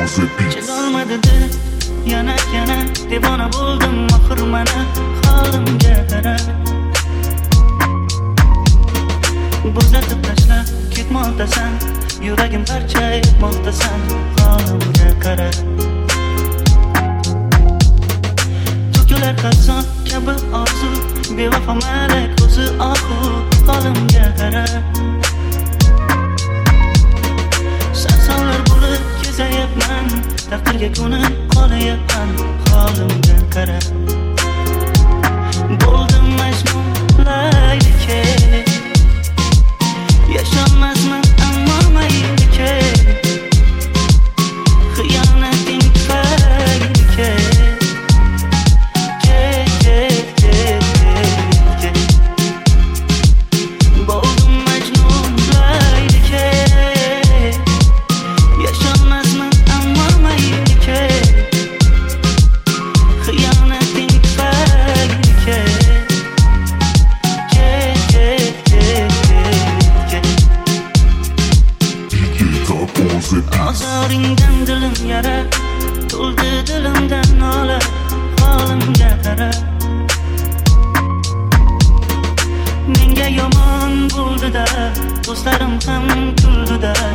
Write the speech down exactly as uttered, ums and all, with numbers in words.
Chizolmadi yana yana devona bo'ldim oxir mana holimga qara. Bo'zatib tashla ketmoqdasan, yuragim parcha etmoqdasan, holimga qara. To'kilar qalson kabi orzu, bevafo malak ko'zi oqu, holimga qara. Sarsonlar bo'lib kezayapman, taqdirga ko'nib qolayapman, holimga qara. Bo'ldim majnun laylike, yasholmasman ammo maylike, xiyonating tufayliga. Bo'ldim majnun laylike, yasholmasman ammo maylike, xiyonating tufayliga. Ozoringdan dilim yara, to'ldi dilimdan nola, holimga qara. Menga yomon bo'ldi-da, do'stlarim ham kuldi-da,